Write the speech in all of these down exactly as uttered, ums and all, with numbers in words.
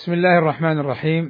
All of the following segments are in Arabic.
بسم الله الرحمن الرحيم.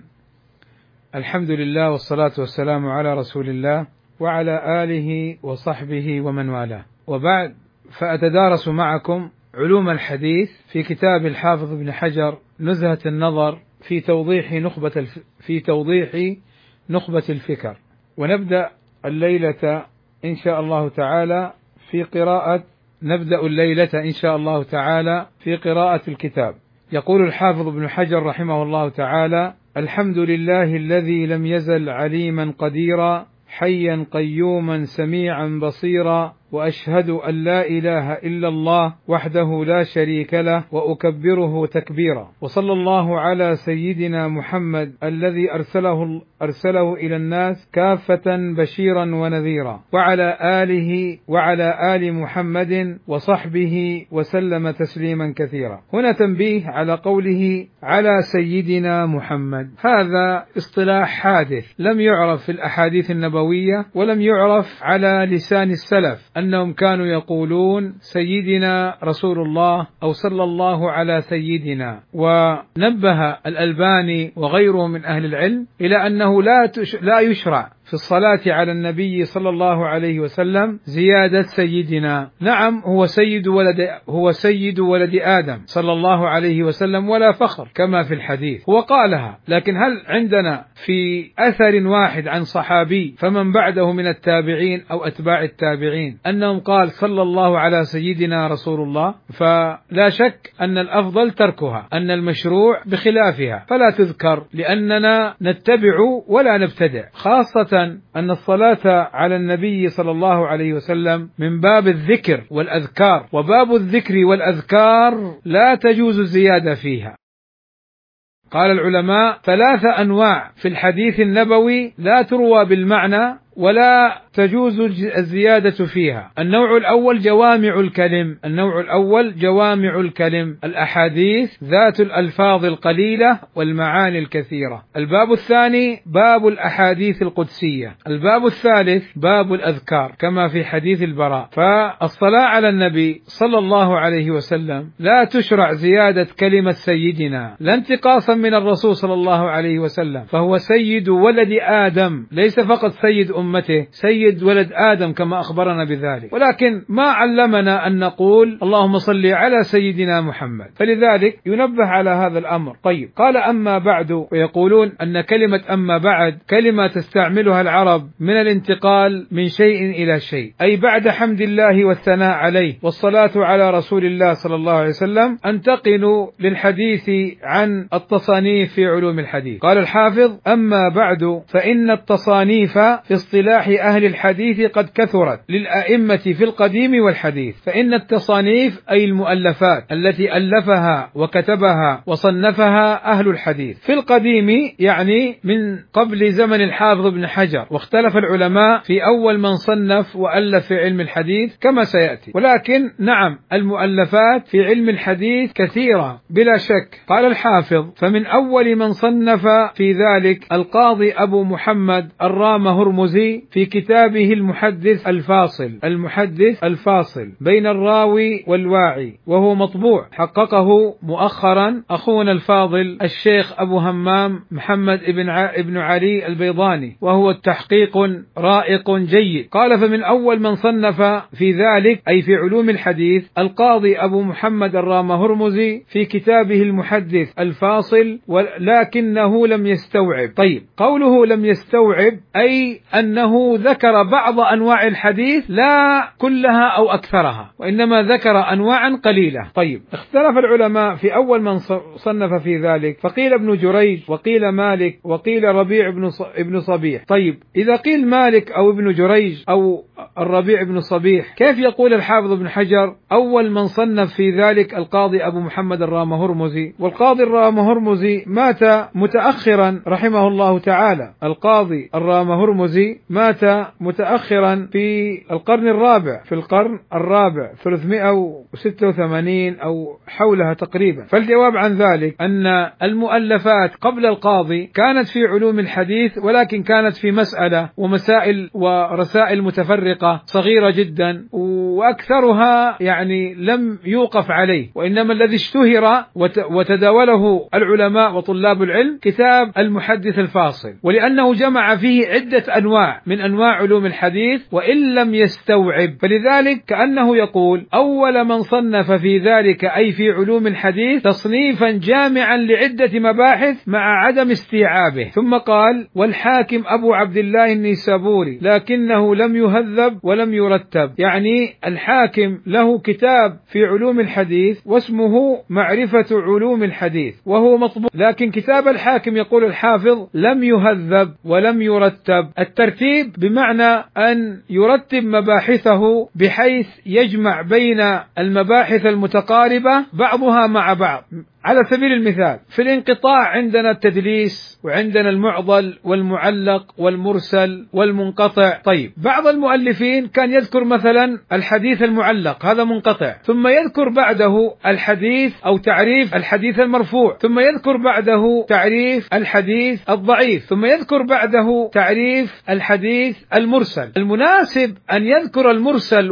الحمد لله والصلاة والسلام على رسول الله وعلى آله وصحبه ومن والاه، وبعد، فأتدارس معكم علوم الحديث في كتاب الحافظ ابن حجر نزهة النظر في توضيح نخبة الف... في توضيح نخبة الفكر. ونبدأ الليلة إن شاء الله تعالى في قراءة نبدأ الليلة إن شاء الله تعالى في قراءة الكتاب. يقول الحافظ ابن حجر رحمه الله تعالى: الحمد لله الذي لم يزل عليما قديرا حيا قيوما سميعا بصيرا، وأشهد أن لا إله إلا الله وحده لا شريك له وأكبره تكبيرا، وصلى الله على سيدنا محمد الذي أرسله, أرسله إلى الناس كافة بشيرا ونذيرا، وعلى آله وعلى آل محمد وصحبه وسلم تسليما كثيرا. هنا تنبيه على قوله على سيدنا محمد، هذا اصطلاح حادث لم يعرف في الأحاديث النبوية ولم يعرف على لسان السلف أنهم كانوا يقولون سيدنا رسول الله أو صلى الله على سيدنا. ونبه الألباني وغيره من أهل العلم إلى أنه لا لا يشرع في الصلاة على النبي صلى الله عليه وسلم زيادة سيدنا. نعم، هو سيد ولد هو سيد ولد آدم صلى الله عليه وسلم ولا فخر كما في الحديث، هو قالها، لكن هل عندنا في أثر واحد عن صحابي فمن بعده من التابعين أو أتباع التابعين أنهم قال صلى الله على سيدنا رسول الله؟ فلا شك أن الأفضل تركها، أن المشروع بخلافها فلا تذكر، لأننا نتبع ولا نبتدع، خاصة أن الصلاة على النبي صلى الله عليه وسلم من باب الذكر والأذكار، وباب الذكر والأذكار لا تجوز الزيادة فيها. قال العلماء: ثلاث أنواع في الحديث النبوي لا تروى بالمعنى ولا تجوز الزيادة فيها. النوع الأول جوامع الكلم النوع الأول جوامع الكلم الأحاديث ذات الألفاظ القليلة والمعاني الكثيرة. الباب الثاني باب الأحاديث القدسية. الباب الثالث باب الأذكار كما في حديث البراء. فالصلاة على النبي صلى الله عليه وسلم لا تشرع زيادة كلمة سيدنا، لا انتقاصا من الرسول صلى الله عليه وسلم، فهو سيد ولد آدم، ليس فقط سيد أمته، سيد ولد آدم كما أخبرنا بذلك، ولكن ما علمنا أن نقول اللهم صل على سيدنا محمد، فلذلك ينبه على هذا الأمر. طيب، قال: أما بعد، ويقولون أن كلمة أما بعد كلمة تستعملها العرب من الانتقال من شيء إلى شيء، أي بعد حمد الله والثناء عليه والصلاة على رسول الله صلى الله عليه وسلم أنتقل للحديث عن التصانيف في علوم الحديث. قال الحافظ: أما بعد، فإن التصانيف في اصطلاح أهل الحديث قد كثرت للأئمة في القديم والحديث. فإن التصانيف أي المؤلفات التي ألفها وكتبها وصنفها أهل الحديث في القديم، يعني من قبل زمن الحافظ ابن حجر، واختلف العلماء في أول من صنف وألف في علم الحديث كما سيأتي، ولكن نعم المؤلفات في علم الحديث كثيرة بلا شك. قال الحافظ: فمن أول من صنف في ذلك القاضي أبو محمد الرام هرمزي في كتابه المحدث الفاصل المحدث الفاصل بين الراوي والواعي، وهو مطبوع، حققه مؤخرا أخونا الفاضل الشيخ أبو همام محمد ابن ابن علي البيضاني، وهو التحقيق رائق جيد. قال: فمن أول من صنف في ذلك أي في علوم الحديث القاضي أبو محمد الرام هرمزي في كتابه المحدث الفاصل، ولكنه لم يستوعب. طيب، قوله لم يستوعب أي أنه ذكر بعض أنواع الحديث لا كلها أو أكثرها، وإنما ذكر أنواعا قليلة. طيب، اختلف العلماء في أول من صنف في ذلك، فقيل ابن جريج، وقيل مالك، وقيل ربيع ابن صبيح. طيب، إذا قيل مالك أو ابن جريج أو الربيع ابن صبيح، كيف يقول الحافظ ابن حجر أول من صنف في ذلك القاضي أبو محمد الرام هرمزي؟ والقاضي الرام هرمزي مات متأخرا رحمه الله تعالى. القاضي الرام هرمزي مات متأخرا في القرن الرابع في القرن الرابع ثلاثمائة وستة وثمانين أو حولها تقريبا. فالجواب عن ذلك أن المؤلفات قبل القاضي كانت في علوم الحديث، ولكن كانت في مسألة ومسائل ورسائل متفرقة صغيرة جدا، وأكثرها يعني لم يوقف عليه، وإنما الذي اشتهر وتداوله العلماء وطلاب العلم كتاب المحدث الفاصل، ولأنه جمع فيه عدة أنواع من أنواع علوم الحديث وإن لم يستوعب، فلذلك كأنه يقول أول من صنف في ذلك أي في علوم الحديث تصنيفا جامعا لعدة مباحث مع عدم استيعابه. ثم قال والحاكم أبو عبد الله النيسابوري لكنه لم يهذب ولم يرتب، يعني الحاكم له كتاب في علوم الحديث واسمه معرفة علوم الحديث وهو مطبوع، لكن كتاب الحاكم يقول الحافظ لم يهذب ولم يرتب. الترتيب بمعنى أن يرتب مباحثه بحيث يجمع بين المباحث المتقاربة بعضها مع بعض. على سبيل المثال في الانقطاع عندنا التدليس، وعندنا المعضل والمعلق والمرسل والمنقطع. طيب بعض المؤلفين كان يذكر مثلا الحديث المعلق هذا منقطع، ثم يذكر بعده الحديث أو تعريف الحديث المرفوع، ثم يذكر بعده تعريف الحديث الضعيف، ثم يذكر بعده تعريف الحديث المرسل. المناسب أن يذكر المرسل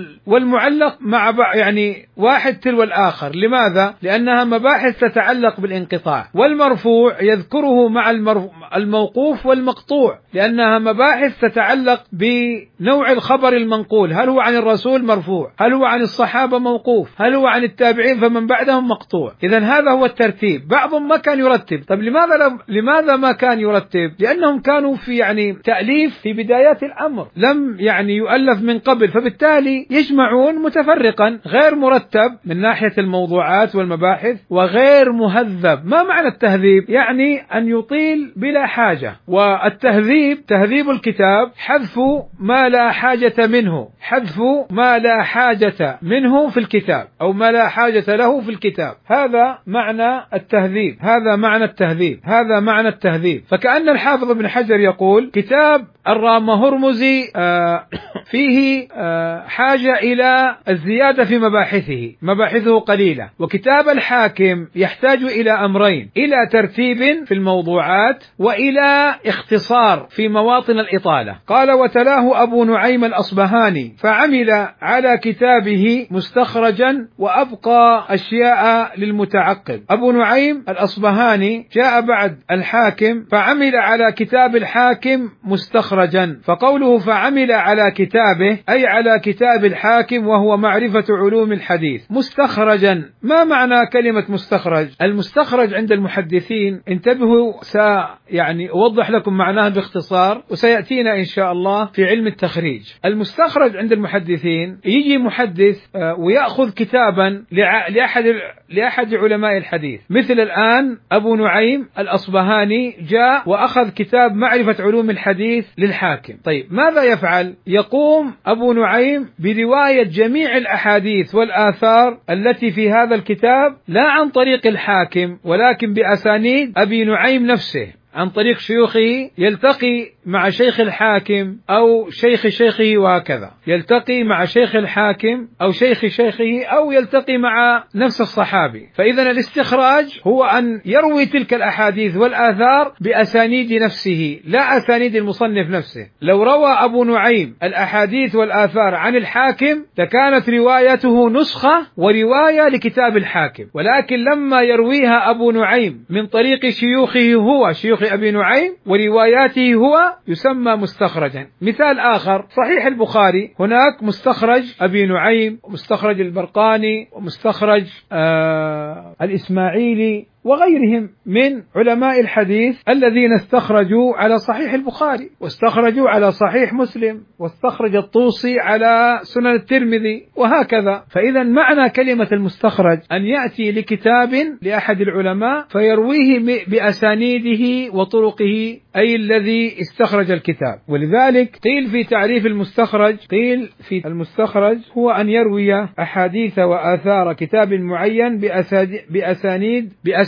والمعلق مع بعض، يعني واحد تلو الآخر. لماذا؟ لأنها مباحث تتعلق بالانقطاع. والمرفوع يذكره مع الموقوف والمقطوع، لأنها مباحث تتعلق بنوع الخبر المنقول، هل هو عن الرسول مرفوع، هل هو عن الصحابة موقوف، هل هو عن التابعين فمن بعدهم مقطوع. إذن هذا هو الترتيب. بعضهم ما كان يرتب. طيب لماذا لماذا ما كان يرتب؟ لأنهم كانوا في يعني تأليف في بدايات الأمر، لم يعني يؤلف من قبل، فبالتالي يجمعون متفرقا غير مرتب من ناحية الموضوعات والمباحث وغير مهذب. ما معنى التهذيب؟ يعني أن يطيل بلا حاجة. والتهذيب تهذيب الكتاب حذف ما لا حاجة منه، حذف ما لا حاجة منه في الكتاب أو ما لا حاجة له في الكتاب. هذا معنى التهذيب، هذا معنى التهذيب، هذا معنى التهذيب. فكأن الحافظ ابن حجر يقول كتاب الرام هرمزي آه فيه آه حاجة إلى الزيادة في مباحثه، مباحثه قليلة. وكتاب الحاكم يحتاج إلى أمرين: إلى ترتيب في الموضوعات، وإلى اختصار في مواطن الإطالة. قال وتلاه أبو نعيم الأصبهاني فعمل على كتابه مستخرجا وأبقى أشياء للمتعقب. أبو نعيم الأصبهاني جاء بعد الحاكم فعمل على كتاب الحاكم مستخرجا، فقوله فعمل على كتابه أي على كتاب الحاكم وهو معرفة علوم الحديث. مستخرجا، ما معنى كلمة مستخرج؟ المستخرج عند المحدثين، انتبهوا سا يعني أوضح لكم معناه باختصار وسيأتينا إن شاء الله في علم التخريج. المستخرج عند المحدثين يجي محدث ويأخذ كتابا لأحد لأحد علماء الحديث، مثل الآن أبو نعيم الأصبهاني جاء وأخذ كتاب معرفة علوم الحديث للحاكم. طيب ماذا يفعل؟ يقوم أبو نعيم برواية جميع الأحاديث والآثار التي في هذا الكتاب لا عن طريق الحاكم ولكن بأسانيد أبي نعيم نفسه، عن طريق شيوخه، يلتقي مع شيخ الحاكم أو شيخ شيخه، وهكذا يلتقي مع شيخ الحاكم أو شيخ شيخه أو يلتقي مع نفس الصحابي. فإذا الاستخراج هو أن يروي تلك الأحاديث والآثار بأسانيد نفسه لا أسانيد المصنف نفسه. لو روى أبو نعيم الأحاديث والآثار عن الحاكم لكانت روايته نسخة ورواية لكتاب الحاكم، ولكن لما يرويها أبو نعيم من طريق شيوخه هو شيوخ أبي نعيم ورواياته هو يسمى مستخرجا. مثال آخر صحيح البخاري، هناك مستخرج أبي نعيم ومستخرج البرقاني ومستخرج آه الإسماعيلي وغيرهم من علماء الحديث الذين استخرجوا على صحيح البخاري واستخرجوا على صحيح مسلم، واستخرج الطوسي على سنن الترمذي وهكذا. فإذا معنى كلمة المستخرج أن يأتي لكتاب لأحد العلماء فيرويه بأسانيده وطرقه، أي الذي استخرج الكتاب. ولذلك قيل في تعريف المستخرج، قيل في المستخرج هو أن يروي أحاديث وآثار كتاب معين بأسانيد بأسانيد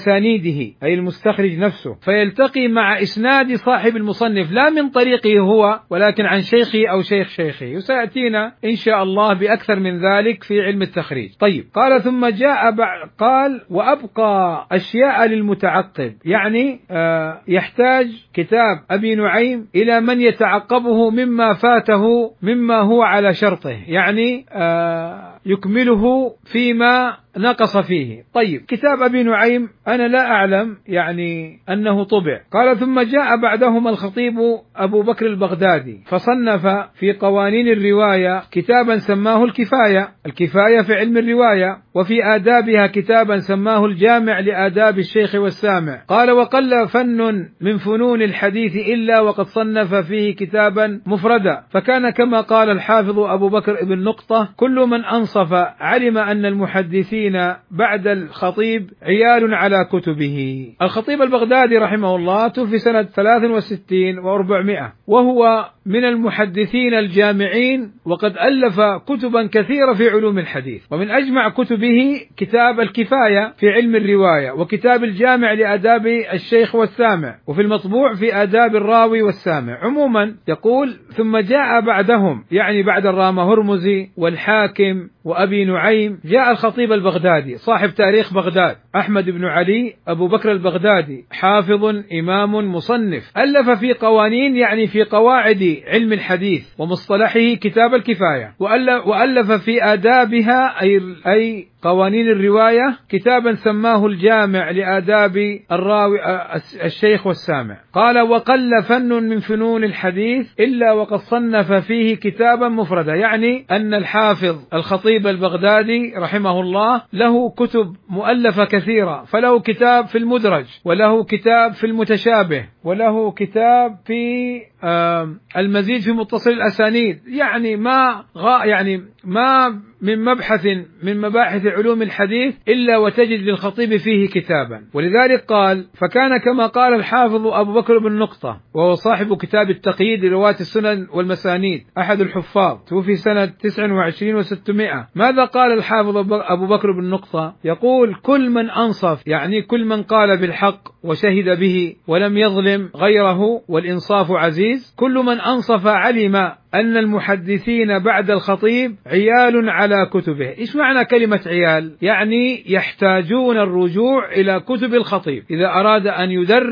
بأسانيده أي المستخرج نفسه، فيلتقي مع إسناد صاحب المصنف لا من طريقه هو ولكن عن شيخه أو شيخ شيخه، وسيأتينا إن شاء الله بأكثر من ذلك في علم التخريج. طيب، قال ثم جاء بعد قال وأبقى أشياء للمتعقب، يعني آه يحتاج كتاب أبي نعيم إلى من يتعقبه مما فاته مما هو على شرطه، يعني آه يكمله فيما نقص فيه. طيب، كتاب أبي نعيم أنا لا أعلم يعني أنه طبع. قال ثم جاء بعدهما الخطيب أبو بكر البغدادي فصنف في قوانين الرواية كتابا سماه الكفاية الكفاية في علم الرواية، وفي آدابها كتابا سماه الجامع لآداب الشيخ والسامع. قال وقل فن من فنون الحديث إلا وقد صنف فيه كتابا مفردا، فكان كما قال الحافظ أبو بكر ابن نقطة كل من أنصف علم أن المحدثين بعد الخطيب عيال على كتبه. الخطيب البغدادي رحمه الله توفي سنة ثلاث وستين وأربعمائة، وهو من المحدثين الجامعين، وقد ألف كتبا كثيرة في علوم الحديث، ومن أجمع كتبه كتاب الكفاية في علم الرواية، وكتاب الجامع لآداب الشيخ والسامع، وفي المطبوع في آداب الراوي والسامع. عموما يقول ثم جاء بعدهم، يعني بعد الرامة هرمزي والحاكم وأبي نعيم، جاء الخطيب البغدادي صاحب تاريخ بغداد أحمد بن علي أبو بكر البغدادي، حافظ إمام مصنف، ألف في قوانين يعني في قواعد علم الحديث ومصطلحه كتاب الكفاية، وألف في آدابها أي, أي قوانين الرواية كتابا سماه الجامع لآداب الراوي الشيخ والسامع. قال وقل فن من فنون الحديث إلا وقد صنف فيه كتابا مفردا، يعني أن الحافظ الخطيب البغدادي رحمه الله له كتب مؤلفة كثيرة، فله كتاب في المدرج، وله كتاب في المتشابه، وله كتاب في المزيد في متصل الأسانيد، يعني ما غا يعني ما من مبحث من مباحث علوم الحديث إلا وتجد للخطيب فيه كتابا. ولذلك قال فكان كما قال الحافظ أبو بكر بن نقطة، وهو صاحب كتاب التقييد لرواة السنن والمسانيد، أحد الحفاظ، توفي سنة تسع وعشرين وستمائة. ماذا قال الحافظ أبو بكر بن نقطة؟ يقول كل من أنصف، يعني كل من قال بالحق وشهد به ولم يظلم غيره والإنصاف عزيز، كل من أنصف علم أن المحدثين بعد الخطيب عيال على كتبه. إيش معنى كلمة عيال؟ يعني يحتاجون الرجوع إلى كتب الخطيب إذا أراد أن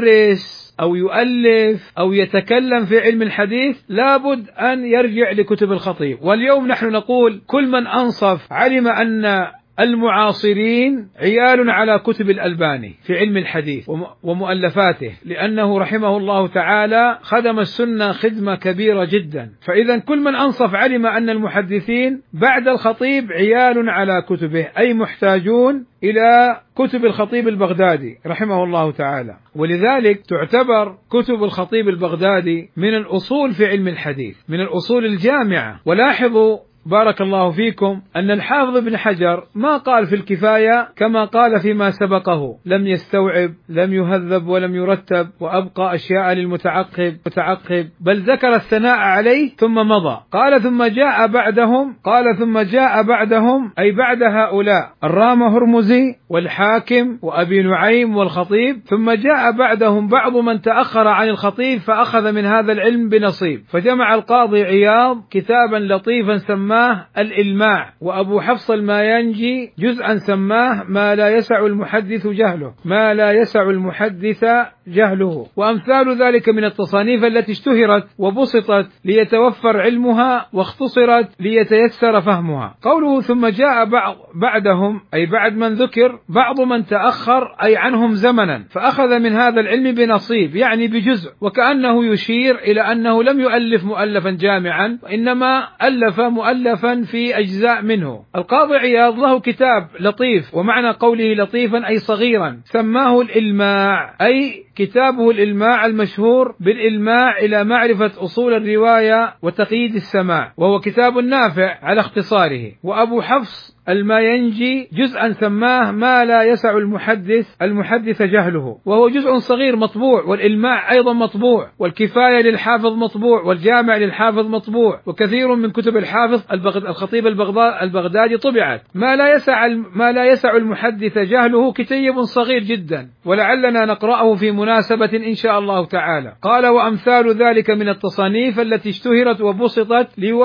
يدرس أو يؤلف أو يتكلم في علم الحديث، لابد أن يرجع لكتب الخطيب. واليوم نحن نقول كل من أنصف علم أن المعاصرين عيال على كتب الألباني في علم الحديث ومؤلفاته، لأنه رحمه الله تعالى خدم السنة خدمة كبيرة جدا. فإذا كل من أنصف علم أن المحدثين بعد الخطيب عيال على كتبه، أي محتاجون إلى كتب الخطيب البغدادي رحمه الله تعالى. ولذلك تعتبر كتب الخطيب البغدادي من الأصول في علم الحديث، من الأصول الجامعة. ولاحظوا بارك الله فيكم أن الحافظ ابن حجر ما قال في الكفاية كما قال فيما سبقه، لم يستوعب، لم يهذب، ولم يرتب، وأبقى أشياء للمتعقب متعقب، بل ذكر الثناء عليه ثم مضى. قال ثم جاء بعدهم قال ثم جاء بعدهم أي بعد هؤلاء الرامة هرمزي والحاكم وأبي نعيم والخطيب، ثم جاء بعدهم بعض من تأخر عن الخطيب فأخذ من هذا العلم بنصيب، فجمع القاضي عياض كتابا لطيفا سماه الإلماع، وأبو حفص الماينجي جزءا سماه ما لا يسع المحدث جهله ما لا يسع المحدث جهله، وأمثال ذلك من التصانيف التي اشتهرت وبسطت ليتوفر علمها واختصرت ليتيسر فهمها. قوله ثم جاء بعض بعدهم أي بعد من ذكر بعض من تأخر أي عنهم زمنا، فأخذ من هذا العلم بنصيب يعني بجزء، وكأنه يشير إلى أنه لم يؤلف مؤلفا جامعا، وإنما ألف مؤلفا في أجزاء منه. القاضي عياض له كتاب لطيف، ومعنى قوله لطيفا أي صغيرا، سماه الإلماع، أي كتابه الإلماع المشهور بالإلماع إلى معرفة أصول الرواية وتقييد السماع، وهو كتاب نافع على اختصاره. وأبو حفص الماينجي جزءا سماه ما لا يسع المحدث المحدث جهله، وهو جزء صغير مطبوع، والإلماع أيضا مطبوع، والكفاية للحافظ مطبوع، والجامع للحافظ مطبوع، وكثير من كتب الحافظ الخطيب البغدادي طبعت. ما لا يسع ما لا يسع المحدث جهله كتيب صغير جدا، ولعلنا نقرأه في مناسبة إن شاء الله تعالى. قال: وأمثال ذلك من التصانيف التي اشتهرت وبسطت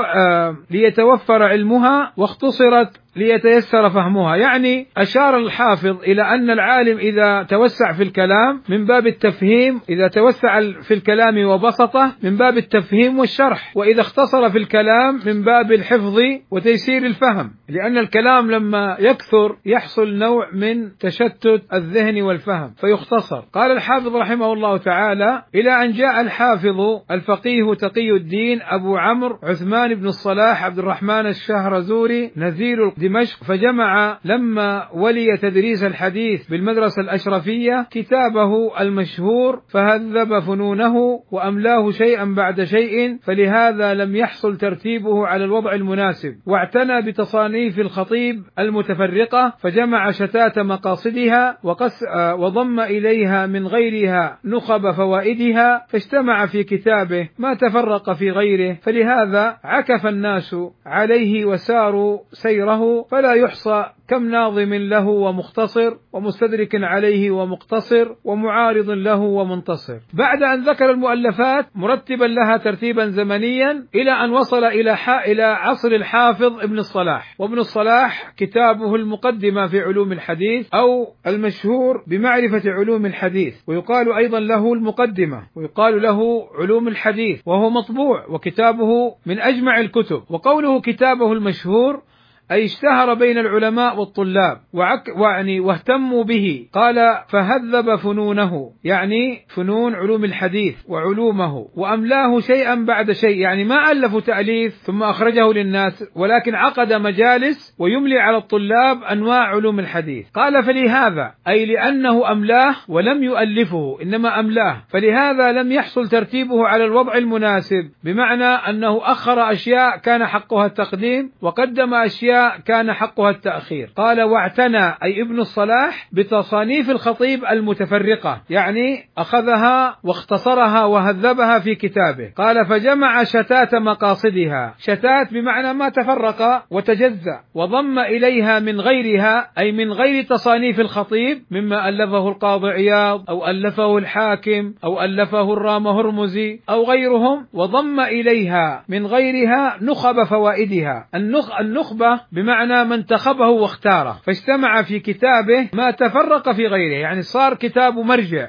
ليتوفر علمها واختصرت ليتيسر فهمها. يعني أشار الحافظ إلى أن العالم إذا توسع في الكلام من باب التفهيم، إذا توسع في الكلام وبسطه من باب التفهيم والشرح، وإذا اختصر في الكلام من باب الحفظ وتيسير الفهم، لأن الكلام لما يكثر يحصل نوع من تشتت الذهن والفهم فيختصر. قال الحافظ رحمه الله تعالى: إلى أن جاء الحافظ الفقيه تقي الدين أبو عمرو عثمان بن الصلاح عبد الرحمن الشهرزوري نذير دمشق، فجمع لما ولي تدريس الحديث بالمدرسة الأشرفية كتابه المشهور، فهذب فنونه وأملاه شيئا بعد شيء، فلهذا لم يحصل ترتيبه على الوضع المناسب. واعتنى بتصانيف الخطيب المتفرقة، فجمع شتات مقاصدها وقس وضم إليها من غيرها نخب فوائدها، فاجتمع في كتابه ما تفرق في غيره، فلهذا عكف الناس عليه وساروا سيره، فلا يحصى كم ناظم له ومختصر ومستدرك عليه ومقتصر ومعارض له ومنتصر. بعد أن ذكر المؤلفات مرتبا لها ترتيبا زمنيا إلى أن وصل إلى إلى عصر الحافظ ابن الصلاح. وابن الصلاح كتابه المقدمة في علوم الحديث أو المشهور بمعرفة علوم الحديث، ويقال أيضا له المقدمة، ويقال له علوم الحديث، وهو مطبوع وكتابه من أجمع الكتب. وقوله كتابه المشهور أي اشتهر بين العلماء والطلاب وعك وعني واهتموا به. قال: فهذب فنونه، يعني فنون علوم الحديث وعلومه، وأملاه شيئا بعد شيء، يعني ما ألفوا تأليف ثم أخرجه للناس، ولكن عقد مجالس ويملي على الطلاب أنواع علوم الحديث. قال: فلهذا أي لأنه أملاه ولم يؤلفه إنما أملاه، فلهذا لم يحصل ترتيبه على الوضع المناسب، بمعنى أنه أخر أشياء كان حقها التقديم وقدم أشياء كان حقها التأخير. قال: واعتنى أي ابن الصلاح بتصانيف الخطيب المتفرقة، يعني أخذها واختصرها وهذبها في كتابه. قال: فجمع شتات مقاصدها، شتات بمعنى ما تفرق وتجزأ، وضم إليها من غيرها أي من غير تصانيف الخطيب مما ألفه القاضي عياض أو ألفه الحاكم أو ألفه الرام هرمزي أو غيرهم، وضم إليها من غيرها نخب فوائدها. النخ النخبة بمعنى من انتخبه واختاره، فاجتمع في كتابه ما تفرق في غيره، يعني صار كتاب مرجع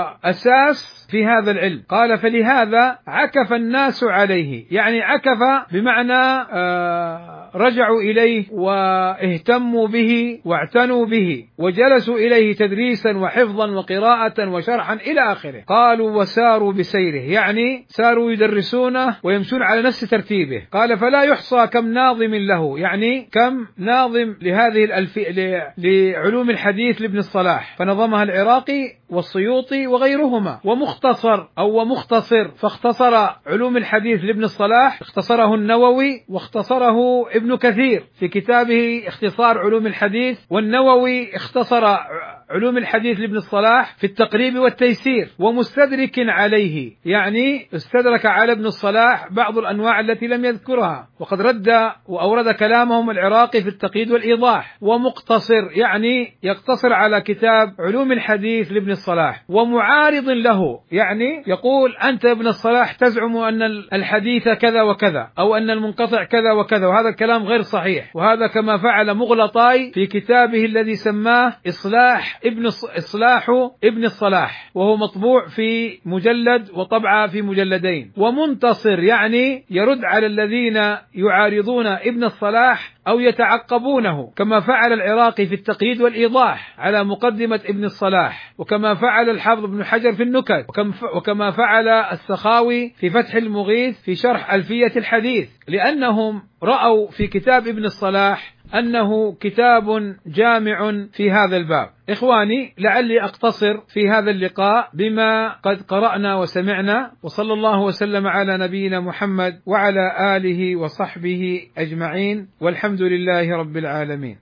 وأساس في هذا العلم. قال: فلهذا عكف الناس عليه، يعني عكف بمعنى آه رجعوا إليه واهتموا به واعتنوا به وجلسوا إليه تدريسا وحفظا وقراءة وشرحا إلى آخره. قالوا: وساروا بسيره، يعني ساروا يدرسونه ويمشون على نفس ترتيبه. قال: فلا يحصى كم ناظم له، يعني كم ناظم لهذه الألفية لعلوم الحديث لابن الصلاح، فنظمها العراقي والسيوطي وغيرهما. ومختصر أو ومختصر، فاختصر علوم الحديث لابن الصلاح، اختصره النووي واختصره ابن كثير في كتابه اختصار علوم الحديث، والنووي اختصر علوم الحديث لابن الصلاح في التقريب والتيسير. ومستدرك عليه، يعني استدرك على ابن الصلاح بعض الأنواع التي لم يذكرها، وقد رد وأورد كلامهم العراقي في التقييد والإيضاح. ومقتصر، يعني يقتصر على كتاب علوم الحديث لابن الصلاح. ومعارض له، يعني يقول: أنت ابن الصلاح تزعم أن الحديث كذا وكذا، أو أن المنقطع كذا وكذا، وهذا الكلام غير صحيح. وهذا كما فعل مغلطاي في كتابه الذي سماه إصلاح ابن إصلاح ابن الصلاح، وهو مطبوع في مجلد وطبعة في مجلدين. ومنتصر، يعني يرد على الذين يعارضون ابن الصلاح أو يتعقبونه، كما فعل العراقي في التقييد والإيضاح على مقدمة ابن الصلاح، وكما فعل الحافظ ابن حجر في النكت، وكما فعل السخاوي في فتح المغيث في شرح ألفية الحديث، لأنهم رأوا في كتاب ابن الصلاح أنه كتاب جامع في هذا الباب. إخواني، لعلي أقتصر في هذا اللقاء بما قد قرأنا وسمعنا، وصلى الله وسلم على نبينا محمد وعلى آله وصحبه أجمعين، والحمد لله رب العالمين.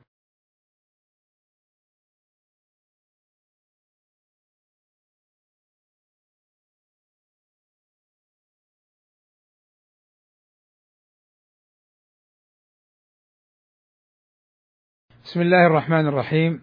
بسم الله الرحمن الرحيم.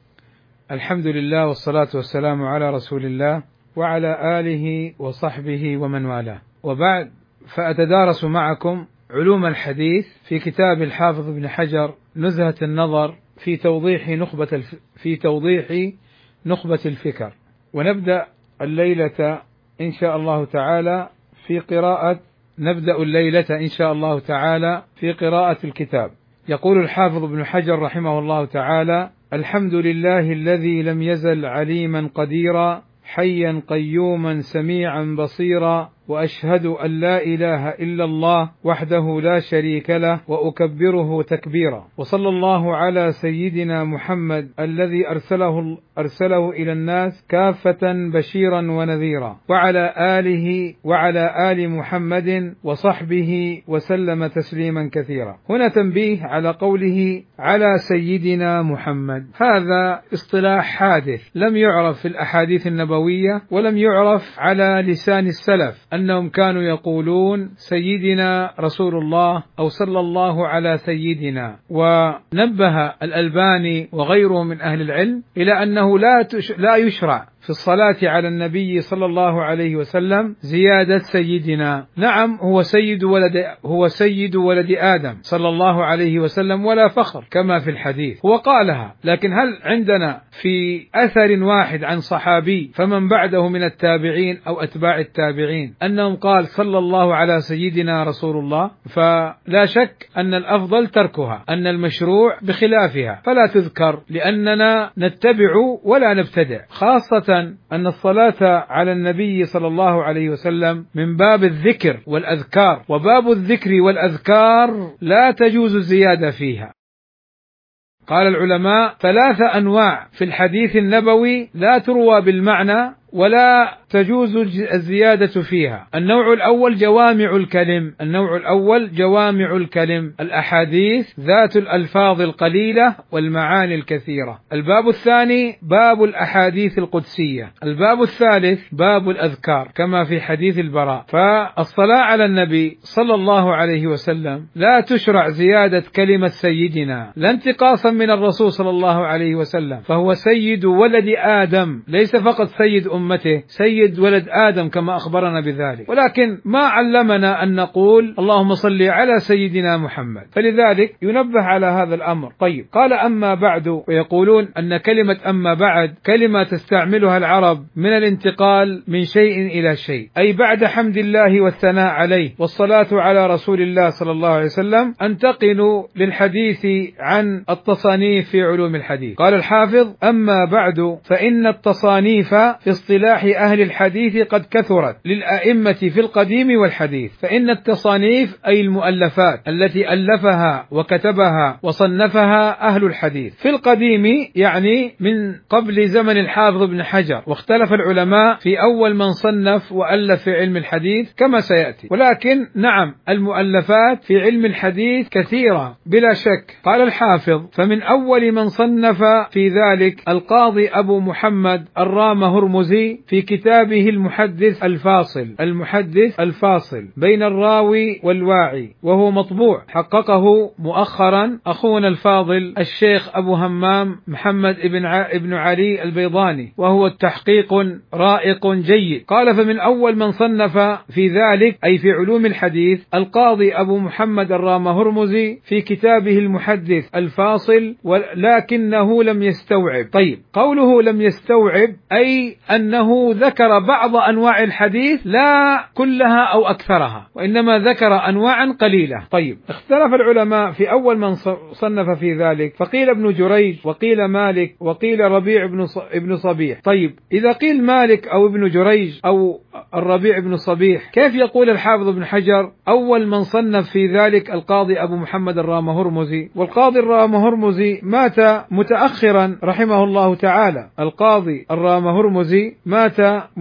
الحمد لله والصلاة والسلام على رسول الله وعلى آله وصحبه ومن والاه، وبعد، فأتدارس معكم علوم الحديث في كتاب الحافظ ابن حجر نزهة النظر في توضيح نخبة الف... في توضيح نخبة الفكر، ونبدأ الليلة إن شاء الله تعالى في قراءة نبدأ الليلة إن شاء الله تعالى في قراءة الكتاب. يقول الحافظ ابن حجر رحمه الله تعالى: الحمد لله الذي لم يزل عليما قديرا حيا قيوما سميعا بصيرا، وأشهد أن لا إله إلا الله وحده لا شريك له، وأكبره تكبيرا، وصلى الله على سيدنا محمد الذي أرسله, أرسله إلى الناس كافة بشيرا ونذيرا، وعلى آله وعلى آل محمد وصحبه وسلم تسليما كثيرا. هنا تنبيه على قوله على سيدنا محمد، هذا اصطلاح حادث لم يعرف في الأحاديث النبوية ولم يعرف على لسان السلف، أنهم كانوا يقولون سيدنا رسول الله أو صلى الله على سيدنا. ونبه الألباني وغيره من أهل العلم إلى أنه لا لا يشرع في الصلاة على النبي صلى الله عليه وسلم زيادة سيدنا. نعم، هو سيد ولد هو سيد ولد آدم صلى الله عليه وسلم ولا فخر كما في الحديث، هو قالها، لكن هل عندنا في أثر واحد عن صحابي فمن بعده من التابعين أو أتباع التابعين أنهم قال صلى الله على سيدنا رسول الله؟ فلا شك أن الأفضل تركها، أن المشروع بخلافها فلا تذكر، لأننا نتبع ولا نبتدع، خاصة أن الصلاة على النبي صلى الله عليه وسلم من باب الذكر والأذكار، وباب الذكر والأذكار لا تجوز الزيادة فيها. قال العلماء: ثلاث أنواع في الحديث النبوي لا تروى بالمعنى ولا تجوز الزيادة فيها. النوع الأول جوامع الكلم النوع الأول جوامع الكلم الأحاديث ذات الألفاظ القليلة والمعاني الكثيرة. الباب الثاني باب الأحاديث القدسية. الباب الثالث باب الأذكار كما في حديث البراء. فالصلاة على النبي صلى الله عليه وسلم لا تشرع زيادة كلمة سيدنا، لا انتقاصا من الرسول صلى الله عليه وسلم، فهو سيد ولد آدم، ليس فقط سيد أمته، سيد ولد آدم كما أخبرنا بذلك، ولكن ما علمنا أن نقول اللهم صل على سيدنا محمد، فلذلك ينبه على هذا الأمر. طيب، قال أما بعد، ويقولون أن كلمة أما بعد كلمة تستعملها العرب من الانتقال من شيء إلى شيء، أي بعد حمد الله والثناء عليه والصلاة على رسول الله صلى الله عليه وسلم أنتقل للحديث عن التصانيف في علوم الحديث. قال الحافظ: أما بعد فإن التصانيف في اصطلاح أهل الحديث قد كثرت للأئمة في القديم والحديث. فإن التصانيف أي المؤلفات التي ألفها وكتبها وصنفها أهل الحديث في القديم، يعني من قبل زمن الحافظ ابن حجر، واختلف العلماء في أول من صنف وألف في علم الحديث كما سيأتي، ولكن نعم المؤلفات في علم الحديث كثيرة بلا شك. قال الحافظ: فمن أول من صنف في ذلك القاضي أبو محمد الرام هرمزي في كتابه المحدث الفاصل المحدث الفاصل بين الراوي والواعي، وهو مطبوع، حققه مؤخرا أخونا الفاضل الشيخ أبو همام محمد ابن ابن علي البيضاني، وهو التحقيق رائق جيد. قال: فمن أول من صنف في ذلك أي في علوم الحديث القاضي أبو محمد الرام هرمزي في كتابه المحدث الفاصل، ولكنه لم يستوعب. طيب، قوله لم يستوعب أي أنه ذكر بعض أنواع الحديث لا كلها أو أكثرها، وإنما ذكر أنواعا قليلة. طيب، اختلف العلماء في أول من صنف في ذلك، فقيل ابن جريج، وقيل مالك، وقيل ربيع ابن صبيح. طيب، إذا قيل مالك أو ابن جريج أو والربيع بن صبيح. كيف يقول الحافظ ابن حجر أول من صنف في ذلك القاضي أبو محمد الرامهرمزي، والقاضي الرامهرمزي مات متأخرا رحمه الله تعالى. القاضي الرامهرمزي مات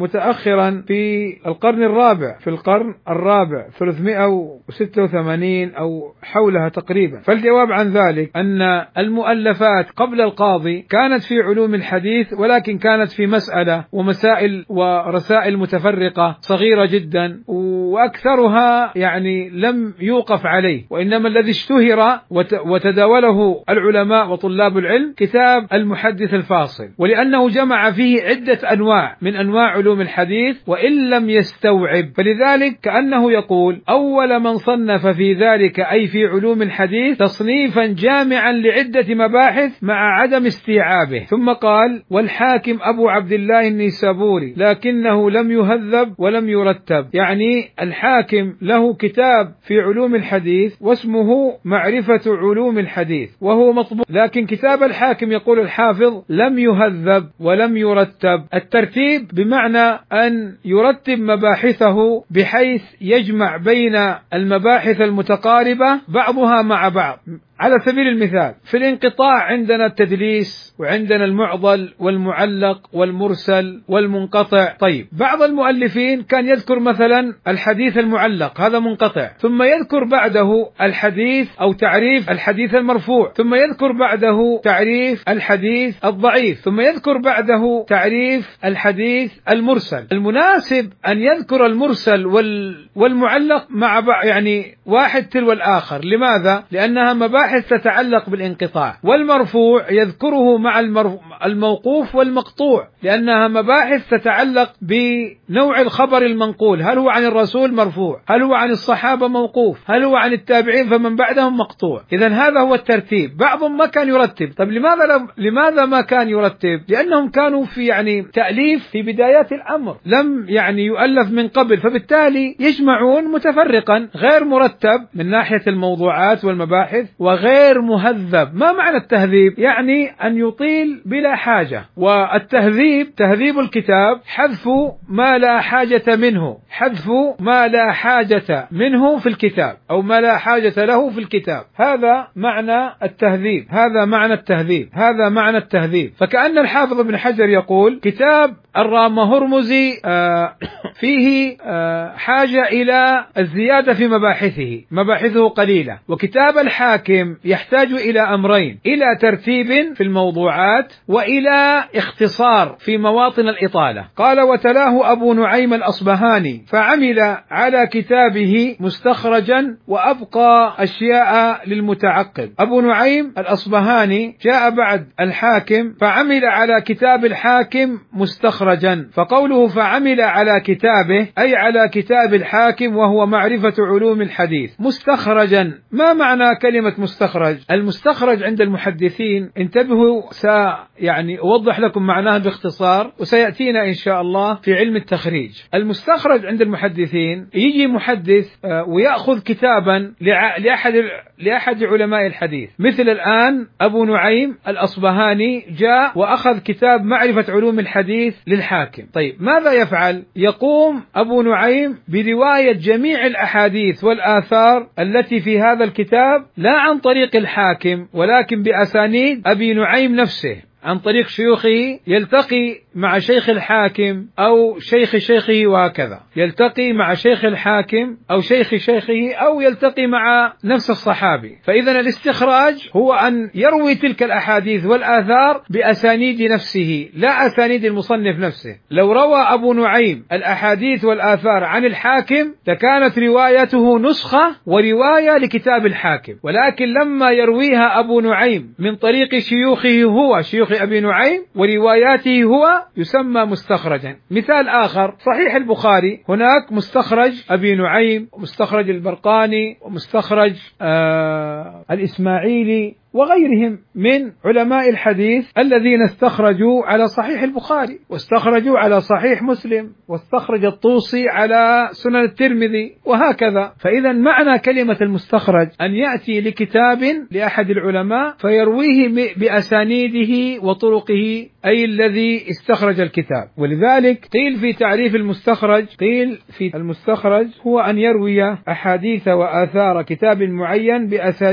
متأخرا في القرن الرابع، في القرن الرابع ثلاثمائة وستة وثمانين أو حولها تقريبا. فالجواب عن ذلك أن المؤلفات قبل القاضي كانت في علوم الحديث، ولكن كانت في مسألة ومسائل ورسائل متفرقة صغيرة جدا، وأكثرها يعني لم يوقف عليه، وإنما الذي اشتهر وتداوله العلماء وطلاب العلم كتاب المحدث الفاصل، ولأنه جمع فيه عدة أنواع من أنواع علوم الحديث وإن لم يستوعب، فلذلك كأنه يقول أول من صنف في ذلك أي في علوم الحديث تصنيفا جامعا لعدة مباحث مع عدم استيعابه. ثم قال والحاكم أبو عبد الله النيسابوري لكنه لم يهذب ولم يرتب، يعني الحاكم له كتاب في علوم الحديث واسمه معرفة علوم الحديث وهو مطبوع، لكن كتاب الحاكم يقول الحافظ لم يهذب ولم يرتب. الترتيب بمعنى أن يرتب مباحثه بحيث يجمع بين المباحث المتقاربة بعضها مع بعض. على سبيل المثال في الانقطاع عندنا التدليس، وعندنا المعضل والمعلق والمرسل والمنقطع. طيب بعض المؤلفين كان يذكر مثلا الحديث المعلق هذا منقطع، ثم يذكر بعده الحديث أو تعريف الحديث المرفوع، ثم يذكر بعده تعريف الحديث الضعيف، ثم يذكر بعده تعريف الحديث المرسل. المناسب أن يذكر المرسل والمعلق مع بعض، يعني واحد تلو الآخر. لماذا؟ لأنها مباحث تتعلق بالانقطاع. والمرفوع يذكره مع الموقوف والمقطوع، لأنها مباحث تتعلق بنوع الخبر المنقول، هل هو عن الرسول مرفوع، هل هو عن الصحابة موقوف، هل هو عن التابعين فمن بعدهم مقطوع. إذن هذا هو الترتيب. بعضهم ما كان يرتب. طيب لماذا لماذا ما كان يرتب؟ لأنهم كانوا في يعني تأليف في بدايات الأمر، لم يعني يؤلف من قبل، فبالتالي يجمعون متفرقا غير مرتب من ناحية الموضوعات والمباحث وغير مهذب. ما معنى التهذيب؟ يعني أن يطيل بلا حاجة. والتهذيب تهذيب الكتاب حذف ما لا حاجة منه، حذف ما لا حاجة منه في الكتاب أو ما لا حاجة له في الكتاب. هذا معنى التهذيب، هذا معنى التهذيب، هذا معنى التهذيب. فكأن الحافظ ابن حجر يقول كتاب الرامهرمزي آه فيه آه حاجة إلى الزيادة في مباحثه، مباحثه قليلة. وكتاب الحاكم يحتاج إلى أمرين: إلى ترتيب في الموضوعات وإلى اختصار في مواطن الإطالة. قال وتلاه أبو نعيم الأصبهاني فعمل على كتابه مستخرجا وأبقى أشياء للمتعقب. أبو نعيم الأصبهاني جاء بعد الحاكم فعمل على كتاب الحاكم مستخرجا، فقوله فعمل على كتابه أي على كتاب الحاكم وهو معرفة علوم الحديث. مستخرجا، ما معنى كلمة مستخرج؟ المستخرج عند المحدثين، انتبهوا سا يعني أوضح لكم معناه باختصار وسيأتينا إن شاء الله في علم التخريج. المستخرج عند المحدثين يجي محدث ويأخذ كتابا لأحد لأحد علماء الحديث، مثل الآن أبو نعيم الأصبهاني جاء وأخذ كتاب معرفة علوم الحديث للحاكم. طيب ماذا يفعل؟ يقوم أبو نعيم برواية جميع الأحاديث والآثار التي في هذا الكتاب لا عن طريق الحاكم ولكن بأسانيد أبي نعيم نفسه، عن طريق شيوخه، يلتقي مع شيخ الحاكم أو شيخ شيخه وهكذا، يلتقي مع شيخ الحاكم أو شيخ شيخه أو يلتقي مع نفس الصحابي. فإذا الاستخراج هو أن يروي تلك الأحاديث والآثار بأسانيد نفسه لا أسانيد المصنف نفسه. لو روى أبو نعيم الأحاديث والآثار عن الحاكم لكانت روايته نسخة ورواية لكتاب الحاكم، ولكن لما يرويها أبو نعيم من طريق شيوخه هو شيوخ أبي نعيم ورواياته هو يسمى مستخرجا. مثال آخر صحيح البخاري، هناك مستخرج أبي نعيم ومستخرج البرقاني ومستخرج آه الإسماعيلي وغيرهم من علماء الحديث الذين استخرجوا على صحيح البخاري، واستخرجوا على صحيح مسلم، واستخرج الطوسي على سنن الترمذي، وهكذا. فإذا معنى كلمة المستخرج أن يأتي لكتاب لأحد العلماء فيرويه بأسانيده وطرقه، أي الذي استخرج الكتاب. ولذلك قيل في تعريف المستخرج، قيل في المستخرج هو أن يروي أحاديث وآثار كتاب معين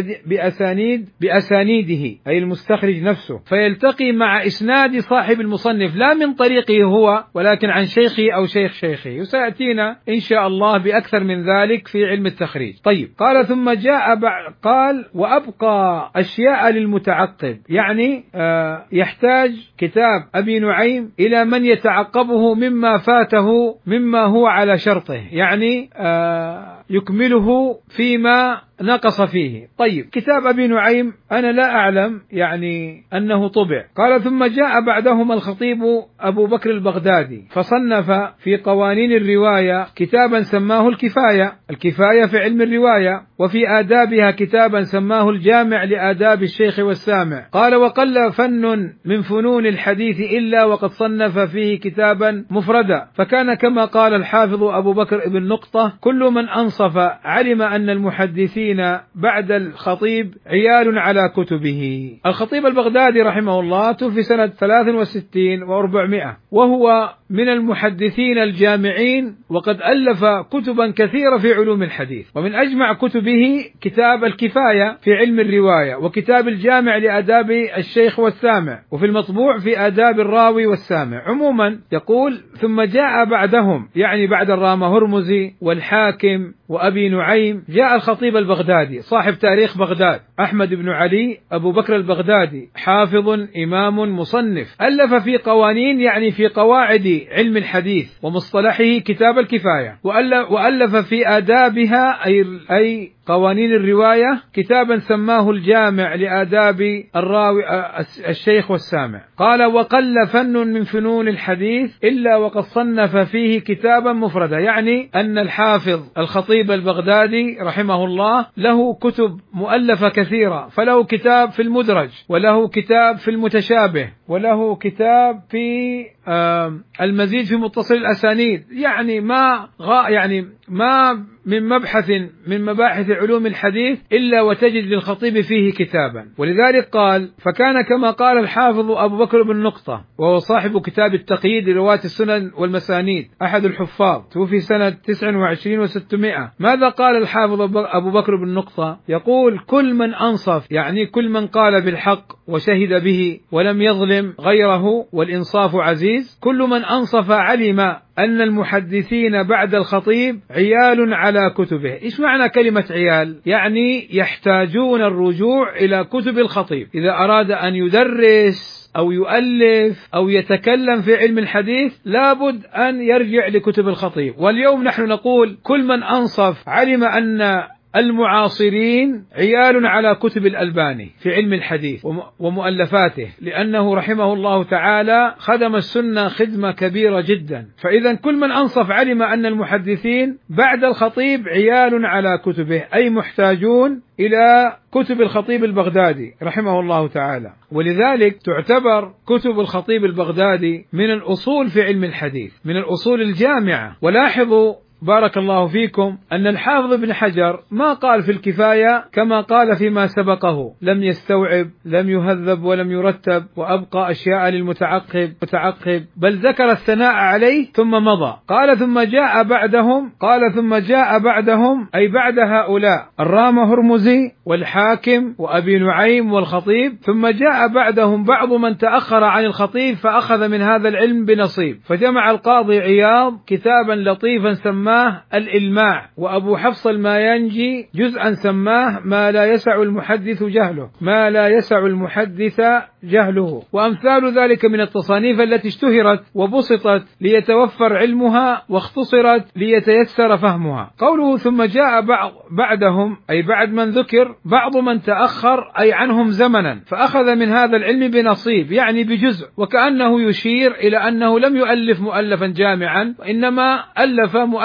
بأسانيد بأسانيده، أي المستخرج نفسه، فيلتقي مع إسناد صاحب المصنف لا من طريقه هو ولكن عن شيخه أو شيخ شيخه، وسيأتينا إن شاء الله بأكثر من ذلك في علم التخريج. طيب، قال ثم جاء بعد قال وأبقى أشياء للمتعقب، يعني آه يحتاج كتاب أبي نعيم إلى من يتعقبه مما فاته مما هو على شرطه، يعني آه يكمله فيما نقص فيه. طيب، كتاب أبي نعيم أنا لا أعلم يعني أنه طبع. قال ثم جاء بعدهما الخطيب أبو بكر البغدادي فصنف في قوانين الرواية كتابا سماه الكفاية، الكفاية في علم الرواية، وفي آدابها كتابا سماه الجامع لآداب الشيخ والسامع. قال وقل فن من فنون الحديث إلا وقد صنف فيه كتابا مفردا، فكان كما قال الحافظ أبو بكر ابن نقطة كل من أنصف علم أن المحدثين بعد الخطيب عيال على كتبه. الخطيب البغدادي رحمه الله توفي سنة ثلاث وستين وأربعمائة، وهو من المحدثين الجامعين، وقد ألف كتبا كثيرة في علوم الحديث، ومن أجمع كتبه كتاب الكفاية في علم الرواية، وكتاب الجامع لآداب الشيخ والسامع، وفي المطبوع في آداب الراوي والسامع. عموما يقول ثم جاء بعدهم، يعني بعد الرامة هرمزي والحاكم وأبي نعيم، جاء الخطيب البغدادي صاحب تاريخ بغداد أحمد بن علي أبو بكر البغدادي، حافظ إمام مصنف، ألف في قوانين يعني في قواعد علم الحديث ومصطلحه كتاب الكفاية، وألف في آدابها أي, أي قوانين الرواية كتابا سماه الجامع لآداب الراوي الشيخ والسامع. قال وقل فن من فنون الحديث إلا وقد صنف فيه كتابا مفردا، يعني أن الحافظ الخطيب البغدادي رحمه الله له كتب مؤلفة كثيرة، فله كتاب في المدرج، وله كتاب في المتشابه، وله كتاب في المزيد في متصل الأسانيد، يعني ما غا يعني ما من مبحث من مباحث علوم الحديث إلا وتجد للخطيب فيه كتابا. ولذلك قال فكان كما قال الحافظ أبو بكر بن نقطة، وهو صاحب كتاب التقييد لرواة السنن والمسانيد، أحد الحفاظ، توفي سنة تسع وعشرين وستمائة. ماذا قال الحافظ أبو بكر بن نقطة؟ يقول كل من أنصف، يعني كل من قال بالحق وشهد به ولم يظلم غيره، والإنصاف عزيز، كل من أنصف علم أن المحدثين بعد الخطيب عيال على كتبه. إيش معنى كلمة عيال؟ يعني يحتاجون الرجوع إلى كتب الخطيب إذا أراد أن يدرس أو يؤلف أو يتكلم في علم الحديث، لابد أن يرجع لكتب الخطيب. واليوم نحن نقول كل من أنصف علم أن المعاصرين عيال على كتب الألباني في علم الحديث ومؤلفاته، لأنه رحمه الله تعالى خدم السنة خدمة كبيرة جدا. فإذا كل من أنصف علم أن المحدثين بعد الخطيب عيال على كتبه، أي محتاجون إلى كتب الخطيب البغدادي رحمه الله تعالى. ولذلك تعتبر كتب الخطيب البغدادي من الأصول في علم الحديث، من الأصول الجامعة. ولاحظوا بارك الله فيكم أن الحافظ ابن حجر ما قال في الكفاية كما قال فيما سبقه، لم يستوعب، لم يهذب، ولم يرتب، وأبقى أشياء للمتعقب متعقب، بل ذكر الثناء عليه ثم مضى. قال ثم جاء بعدهم، قال ثم جاء بعدهم أي بعد هؤلاء الرامة هرمزي والحاكم وأبي نعيم والخطيب، ثم جاء بعدهم بعض من تأخر عن الخطيب فأخذ من هذا العلم بنصيب، فجمع القاضي عياض كتابا لطيفا سماه الإلماع، وأبو حفص الماينجي جزءا سماه ما لا يسع المحدث جهله ما لا يسع المحدث جهله، وأمثال ذلك من التصانيف التي اشتهرت وبسطت ليتوفر علمها واختصرت ليتيسر فهمها. قوله ثم جاء بعدهم أي بعد من ذكر بعض من تأخر أي عنهم زمنا فأخذ من هذا العلم بنصيب، يعني بجزء، وكأنه يشير إلى أنه لم يؤلف مؤلفا جامعا، وإنما ألف مؤلف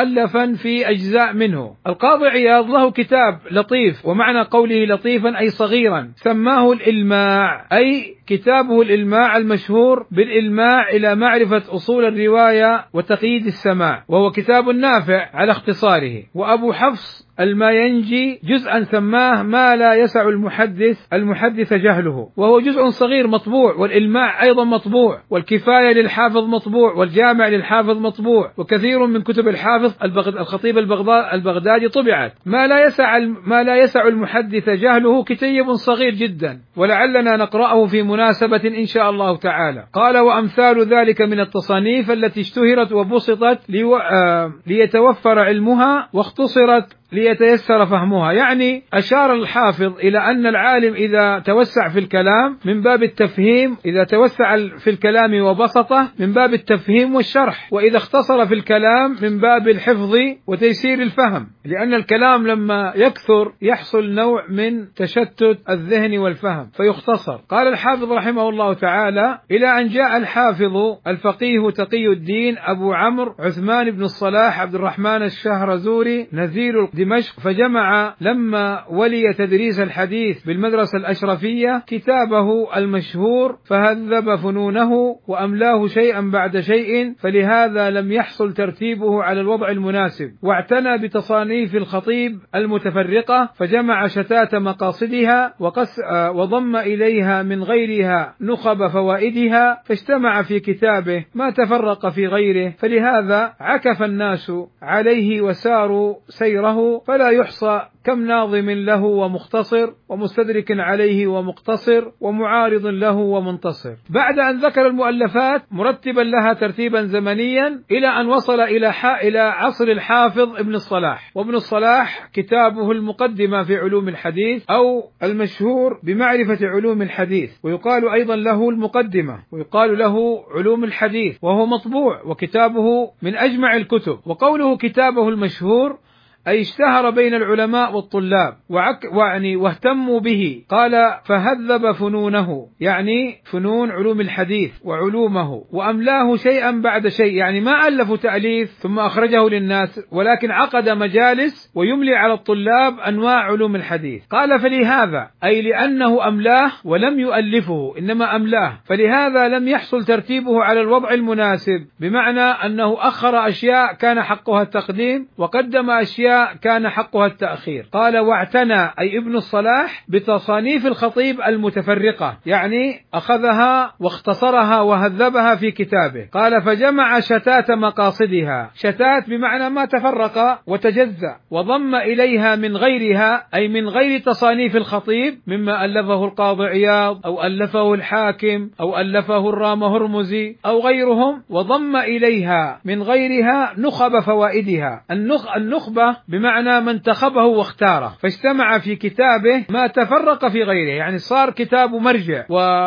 مؤلفا في أجزاء منه. القاضي عياض له كتاب لطيف، ومعنى قوله لطيفا أي صغيرا، سماه الإلماع، أي كتابه الإلماع المشهور بالإلماع إلى معرفة أصول الرواية وتقييد السماع، وهو كتاب نافع على اختصاره. وأبو حفص الماينجي جزءا سماه ما لا يسع المحدث المحدث جهله، وهو جزء صغير مطبوع، والإلماع أيضا مطبوع، والكفاية للحافظ مطبوع، والجامع للحافظ مطبوع، وكثير من كتب الحافظ الخطيب البغدادي طبعت. ما لا يسع ما لا يسع المحدث جهله كتيب صغير جدا، ولعلنا نقرأه في مناسبة إن شاء الله تعالى. قال: وأمثال ذلك من التصانيف التي اشتهرت وبسطت ليو... آه... ليتوفر علمها واختصرت ليتيسر فهمها. يعني أشار الحافظ إلى أن العالم إذا توسع في الكلام من باب التفهيم، إذا توسع في الكلام وبسطه من باب التفهيم والشرح، وإذا اختصر في الكلام من باب الحفظ وتيسير الفهم، لأن الكلام لما يكثر يحصل نوع من تشتت الذهن والفهم فيختصر. قال الحافظ رحمه الله تعالى: إلى أن جاء الحافظ الفقيه تقي الدين أبو عمرو عثمان بن الصلاح عبد الرحمن الشهرزوري نذير دمشق، فجمع لما ولي تدريس الحديث بالمدرسة الأشرفية كتابه المشهور، فهذب فنونه وأملاه شيئا بعد شيء، فلهذا لم يحصل ترتيبه على الوضع المناسب. واعتنى بتصانيف الخطيب المتفرقة، فجمع شتات مقاصدها وقس وضم إليها من غيرها نخب فوائدها، فاجتمع في كتابه ما تفرق في غيره، فلهذا عكف الناس عليه وساروا سيره، فلا يحصى كم ناظم له ومختصر، ومستدرك عليه ومقتصر، ومعارض له ومنتصر. بعد أن ذكر المؤلفات مرتبا لها ترتيبا زمنيا إلى أن وصل إلى إلى عصر الحافظ ابن الصلاح. وابن الصلاح كتابه المقدمة في علوم الحديث، أو المشهور بمعرفة علوم الحديث، ويقال أيضا له المقدمة، ويقال له علوم الحديث، وهو مطبوع، وكتابه من أجمع الكتب. وقوله كتابه المشهور أي اشتهر بين العلماء والطلاب وعك يعني واهتموا به. قال: فهذب فنونه، يعني فنون علوم الحديث وعلومه، وأملاه شيئا بعد شيء، يعني ما ألفوا تأليف ثم أخرجه للناس، ولكن عقد مجالس ويملي على الطلاب أنواع علوم الحديث. قال: فلهذا، أي لأنه أملاه ولم يؤلفه إنما أملاه، فلهذا لم يحصل ترتيبه على الوضع المناسب، بمعنى أنه أخر أشياء كان حقها التقديم وقدم أشياء كان حقها التأخير. قال: واعتنى أي ابن الصلاح بتصانيف الخطيب المتفرقة، يعني أخذها واختصرها وهذبها في كتابه. قال: فجمع شتات مقاصدها، شتات بمعنى ما تفرق وتجزأ، وضم إليها من غيرها أي من غير تصانيف الخطيب، مما ألفه القاضي عياض أو ألفه الحاكم أو ألفه الرام هرمزي أو غيرهم، وضم إليها من غيرها نخب فوائدها. النخ النخبة بمعنى من انتخبه واختاره، فاجتمع في كتابه ما تفرق في غيره، يعني صار كتاب مرجع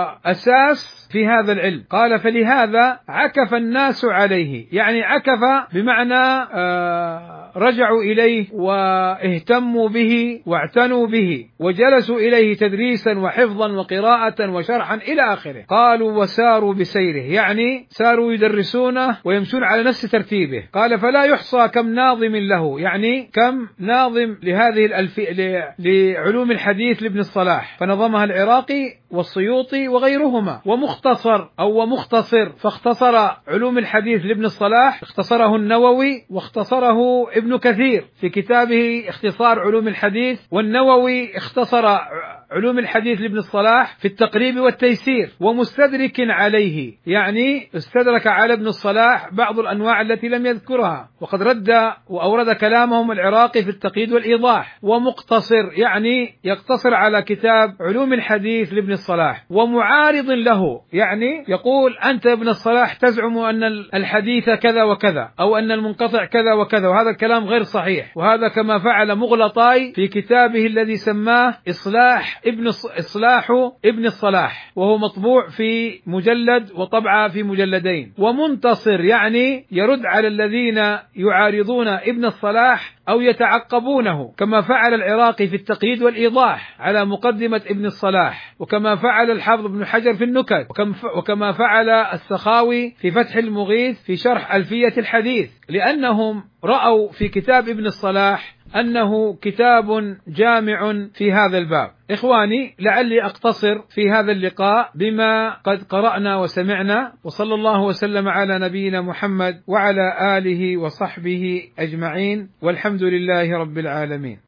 وأساس في هذا العلم. قال: فلهذا عكف الناس عليه، يعني عكف بمعنى آه رجعوا إليه واهتموا به واعتنوا به وجلسوا إليه تدريسا وحفظا وقراءة وشرحا إلى آخره. قالوا: وساروا بسيره، يعني ساروا يدرسونه ويمشون على نفس ترتيبه. قال: فلا يحصى كم ناظم له، يعني كم ناظم لهذه الألفية لعلوم الحديث لابن الصلاح، فنظمها العراقي والسيوطي وغيرهما. ومختصر أو ومختصر، فاختصر علوم الحديث لابن الصلاح، اختصره النووي واختصره ابن كثير في كتابه اختصار علوم الحديث، والنووي اختصر علوم الحديث لابن الصلاح في التقريب والتيسير. ومستدرك عليه، يعني استدرك على ابن الصلاح بعض الأنواع التي لم يذكرها، وقد رد وأورد كلامهم العراقي في التقييد والإيضاح. ومقتصر، يعني يقتصر على كتاب علوم الحديث لابن الصلاح. ومعارض له، يعني يقول: أنت ابن الصلاح تزعم أن الحديث كذا وكذا، أو أن المنقطع كذا وكذا، وهذا الكلام غير صحيح. وهذا كما فعل مغلطاي في كتابه الذي سماه إصلاح ابن إصلاح ابن الصلاح، وهو مطبوع في مجلد وطبعة في مجلدين. ومنتصر يعني يرد على الذين يعارضون ابن الصلاح أو يتعقبونه، كما فعل العراقي في التقييد والإيضاح على مقدمة ابن الصلاح، وكما فعل الحافظ ابن حجر في النكت، وكما فعل السخاوي في فتح المغيث في شرح ألفية الحديث، لأنهم رأوا في كتاب ابن الصلاح أنه كتاب جامع في هذا الباب. إخواني، لعلي أقتصر في هذا اللقاء بما قد قرأنا وسمعنا، وصلى الله وسلم على نبينا محمد وعلى آله وصحبه أجمعين، والحمد لله رب العالمين.